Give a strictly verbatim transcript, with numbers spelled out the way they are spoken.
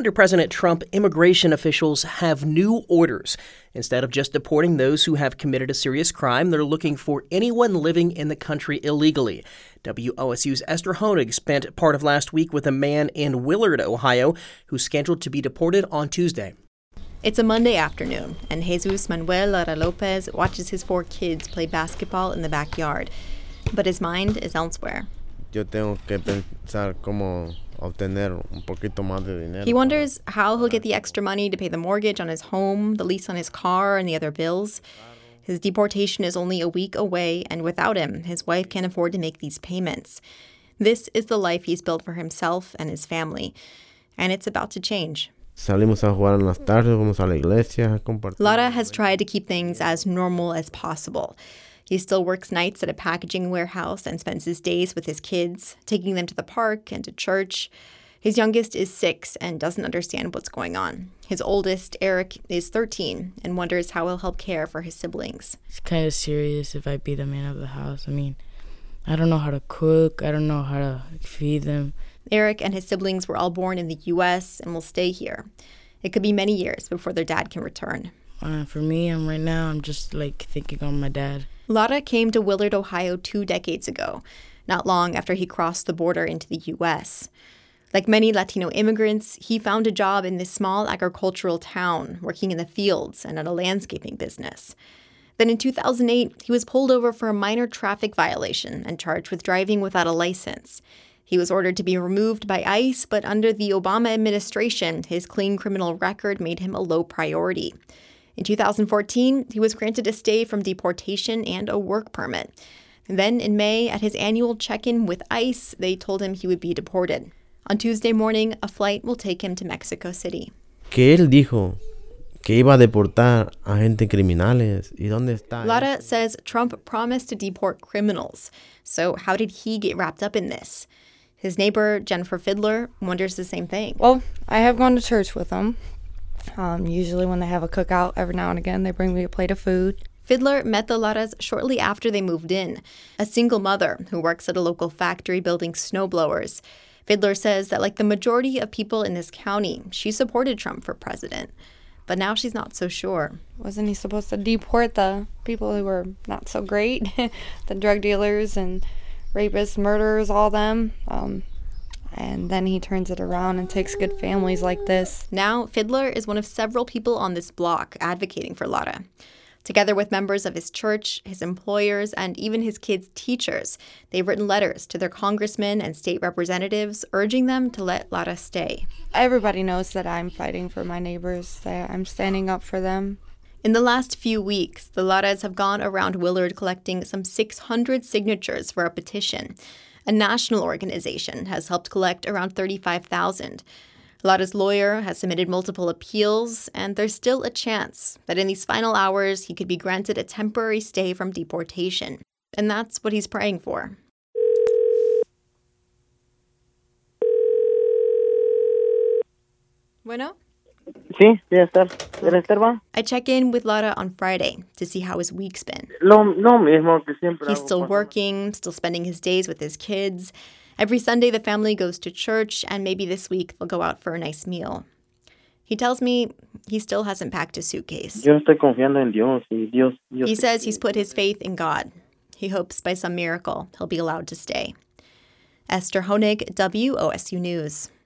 Under President Trump, immigration officials have new orders. Instead of just deporting those who have committed a serious crime, they're looking for anyone living in the country illegally. W O S U's Esther Honig spent part of last week with a man in Willard, Ohio, who's scheduled to be deported on Tuesday. It's a Monday afternoon, and Jesus Manuel Lara Lopez watches his four kids play basketball in the backyard. But his mind is elsewhere. Yo tengo que pensar cómo obtener un poquito más de dinero. He wonders how he'll get the extra money to pay the mortgage on his home, the lease on his car, and the other bills. His deportation is only a week away, and without him, his wife can't afford to make these payments. This is the life he's built for himself and his family, and it's about to change. Salimos a jugar en las tardes, vamos a la iglesia, a compartir. Lara has tried to keep things as normal as possible. He still works nights at a packaging warehouse and spends his days with his kids, taking them to the park and to church. His youngest is six and doesn't understand what's going on. His oldest, Eric, is thirteen and wonders how he'll help care for his siblings. It's kind of serious if I be the man of the house. I mean, I don't know how to cook. I don't know how to feed them. Eric and his siblings were all born in the U S and will stay here. It could be many years before their dad can return. Uh, for me, I'm right now, I'm just like thinking on my dad. Lara came to Willard, Ohio two decades ago, not long after he crossed the border into the U S. Like many Latino immigrants, he found a job in this small agricultural town, working in the fields and at a landscaping business. Then in two thousand eight, he was pulled over for a minor traffic violation and charged with driving without a license. He was ordered to be removed by ICE, but under the Obama administration, his clean criminal record made him a low priority. In two thousand fourteen, he was granted a stay from deportation and a work permit. And then in May, at his annual check-in with ICE, they told him he would be deported. On Tuesday morning, a flight will take him to Mexico City. Que él dijo que iba a deportar a gente criminales. ¿Y dónde está? Lara says Trump promised to deport criminals. So how did he get wrapped up in this? His neighbor, Jennifer Fiddler, wonders the same thing. Well, I have gone to church with them. Um, usually when they have a cookout, every now and again, they bring me a plate of food. Fiddler met the Laras shortly after they moved in, a single mother who works at a local factory building snowblowers. Fiddler says that like the majority of people in this county, she supported Trump for president. But now she's not so sure. Wasn't he supposed to deport the people who were not so great? The drug dealers and rapists, murderers, all them. Um, and then he turns it around and takes good families like this. Now, Fiddler is one of several people on this block advocating for Lara. Together with members of his church, his employers, and even his kids' teachers, they've written letters to their congressmen and state representatives urging them to let Lara stay. Everybody knows that I'm fighting for my neighbors, that I'm standing up for them. In the last few weeks, the Laras have gone around Willard collecting some six hundred signatures for a petition. A national organization has helped collect around thirty-five thousand. Lara's lawyer has submitted multiple appeals, and there's still a chance that in these final hours he could be granted a temporary stay from deportation. And that's what he's praying for. Bueno? Sí, sí, Esther. ¿Eres Esther, va? I check in with Lara on Friday to see how his week's been. Lo, lo mismo que siempre. He's still working, still spending his days with his kids. Every Sunday, the family goes to church, and maybe this week they'll go out for a nice meal. He tells me he still hasn't packed a suitcase. Yo estoy confiando en Dios, y Dios, Dios. He says he's put his faith in God. He hopes by some miracle he'll be allowed to stay. Esther Honig, W O S U News.